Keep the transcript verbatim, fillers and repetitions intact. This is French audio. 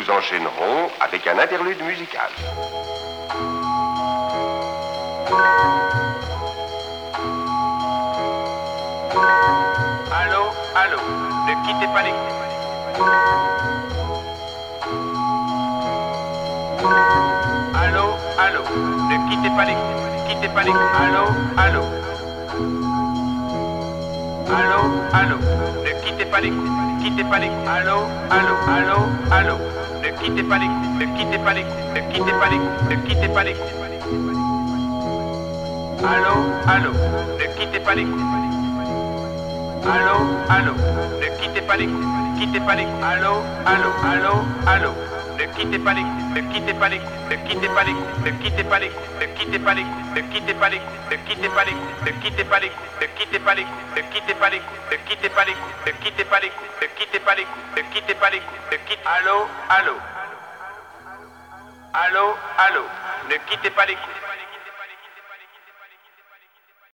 nous enchaînerons avec un interlude musical. Allô, allô, ne quittez pas l'écoute. Allô, allô, ne quittez pas l'écoute. Quittez pas l'écoute. Allô, allô. Allô, allô, ne quittez pas l'écoute. Quittez pas l'écoute. Allô, allô, allô, allô. Ne quittez pas l'écoute. Ne quittez pas l'écoute. Ne quittez pas l'écoute. Ne quittez pas l'écoute. Allô, allô, ne quittez pas l'écoute. Allô, allô, ne quittez pas l'écoute. Quittez pas l'écoute. Allô, allô, allô, allô. Ne quittez pas l'écoute. Ne quittez pas l'écoute. Ne quittez pas l'écoute. Ne quittez pas l'écoute. Ne quittez pas l'écoute. Ne quittez pas l'écoute. Ne quittez pas l'écoute. Ne quittez pas l'écoute. Ne quittez pas l'écoute. Ne quittez pas l'écoute. Ne quittez pas l'écoute. Ne quittez pas l'écoute. Ne quittez pas l'écoute. Ne quittez pas l'écoute. Ne quittez. Allô, allô. Allô, allô. Ne quittez pas l'écoute.